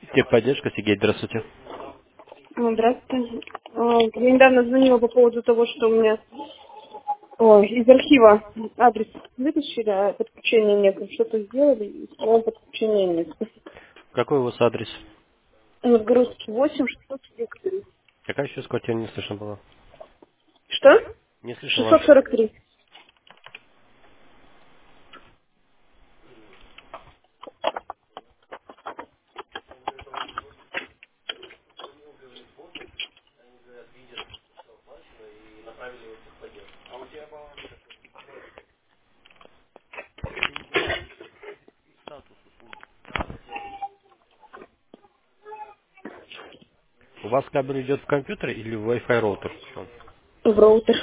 Техподдержка, Сергей, здравствуйте. Здравствуйте. Я недавно звонила по поводу того, что у меня из архива адрес вытащили, а подключения нет. Что-то сделали, и снова подключения нет. Какой у вас адрес? Новгородский 8, 643. Какая еще квартира не слышно было? Что? Не слышно вас. 643. У вас кабель идет в компьютер или в Wi-Fi роутер? Что? В роутер.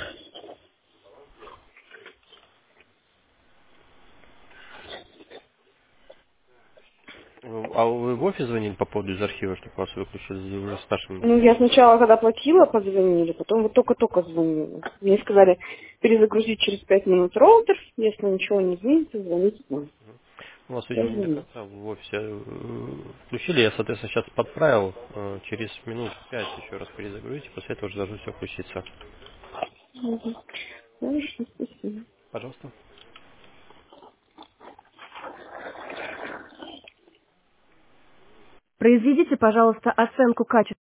А вы в офис звонили по поводу из архива, чтобы вас выключили уже с нашим... Ну, я сначала, когда платила, позвонили, потом вот только-только звонила. Мне сказали перезагрузить через 5 минут роутер, если ничего не изменится, звоните нам. У вас, Я видимо, не до звоню. конца в офисе включили. Я, соответственно, сейчас подправил. Через минут 5 еще раз перезагрузите, после этого уже должно все включиться. Мгм. Хорошо, спасибо. Пожалуйста. Произведите, пожалуйста, оценку качества.